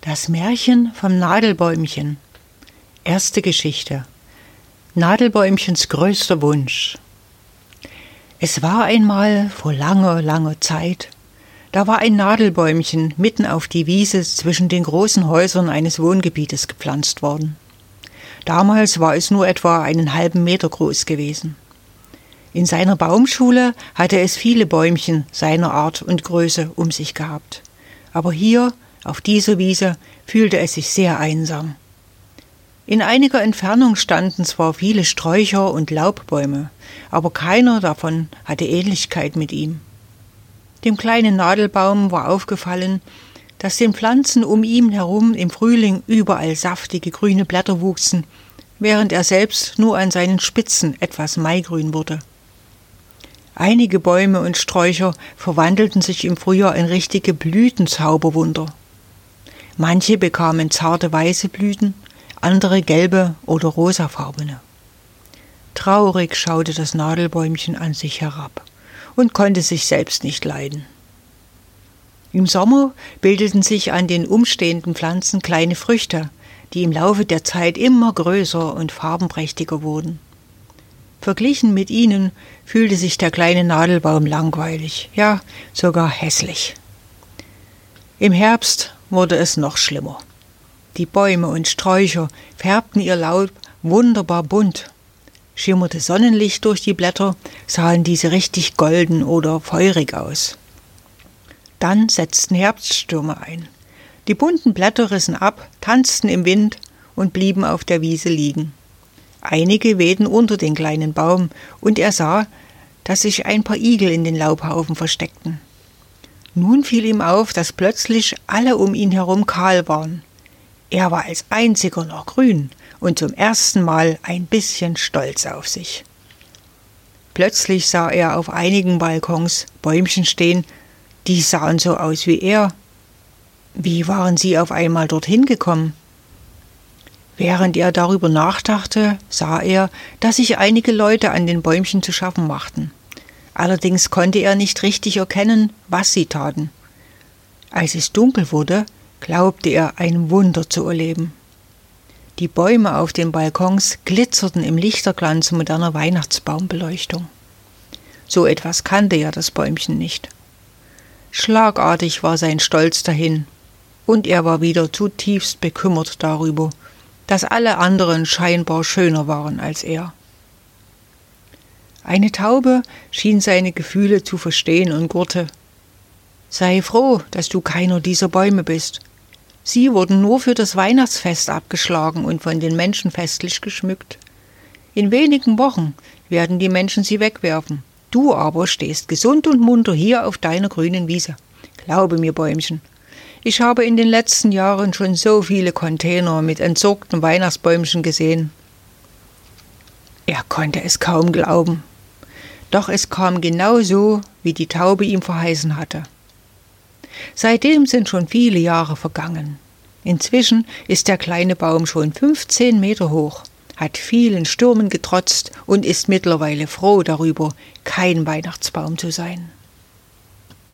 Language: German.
Das Märchen vom Nadelbäumchen. Erste Geschichte. Nadelbäumchens größter Wunsch. Es war einmal vor langer Zeit, da war ein Nadelbäumchen mitten auf die Wiese zwischen den großen Häusern eines Wohngebietes gepflanzt worden. Damals war es nur etwa einen halben Meter groß gewesen. In seiner Baumschule hatte es viele Bäumchen seiner Art und Größe um sich gehabt. Aber hier, auf dieser Wiese, fühlte es sich sehr einsam. In einiger Entfernung standen zwar viele Sträucher und Laubbäume, aber keiner davon hatte Ähnlichkeit mit ihm. Dem kleinen Nadelbaum war aufgefallen, dass den Pflanzen um ihn herum im Frühling überall saftige grüne Blätter wuchsen, während er selbst nur an seinen Spitzen etwas maigrün wurde. Einige Bäume und Sträucher verwandelten sich im Frühjahr in richtige Blütenzauberwunder. Manche bekamen zarte weiße Blüten, andere gelbe oder rosafarbene. Traurig schaute das Nadelbäumchen an sich herab und konnte sich selbst nicht leiden. Im Sommer bildeten sich an den umstehenden Pflanzen kleine Früchte, die im Laufe der Zeit immer größer und farbenprächtiger wurden. Verglichen mit ihnen fühlte sich der kleine Nadelbaum langweilig, ja sogar hässlich. Im Herbst wurde es noch schlimmer. Die Bäume und Sträucher färbten ihr Laub wunderbar bunt. Schimmerte Sonnenlicht durch die Blätter, sahen diese richtig golden oder feurig aus. Dann setzten Herbststürme ein. Die bunten Blätter rissen ab, tanzten im Wind und blieben auf der Wiese liegen. Einige wehten unter den kleinen Baum, und er sah, dass sich ein paar Igel in den Laubhaufen versteckten. Nun fiel ihm auf, dass plötzlich alle um ihn herum kahl waren. Er war als einziger noch grün und zum ersten Mal ein bisschen stolz auf sich. Plötzlich sah er auf einigen Balkons Bäumchen stehen, die sahen so aus wie er. Wie waren sie auf einmal dorthin gekommen? Während er darüber nachdachte, sah er, dass sich einige Leute an den Bäumchen zu schaffen machten. Allerdings konnte er nicht richtig erkennen, was sie taten. Als es dunkel wurde, glaubte er, ein Wunder zu erleben. Die Bäume auf den Balkons glitzerten im Lichterglanz moderner Weihnachtsbaumbeleuchtung. So etwas kannte ja das Bäumchen nicht. Schlagartig war sein Stolz dahin, und er war wieder zutiefst bekümmert darüber, dass alle anderen scheinbar schöner waren als er. Eine Taube schien seine Gefühle zu verstehen und gurrte: »Sei froh, dass du keiner dieser Bäume bist. Sie wurden nur für das Weihnachtsfest abgeschlagen und von den Menschen festlich geschmückt. In wenigen Wochen werden die Menschen sie wegwerfen. Du aber stehst gesund und munter hier auf deiner grünen Wiese. Glaube mir, Bäumchen, ich habe in den letzten Jahren schon so viele Container mit entsorgten Weihnachtsbäumchen gesehen.« Er konnte es kaum glauben. Doch es kam genau so, wie die Taube ihm verheißen hatte. Seitdem sind schon viele Jahre vergangen. Inzwischen ist der kleine Baum schon 15 Meter hoch, hat vielen Stürmen getrotzt und ist mittlerweile froh darüber, kein Weihnachtsbaum zu sein.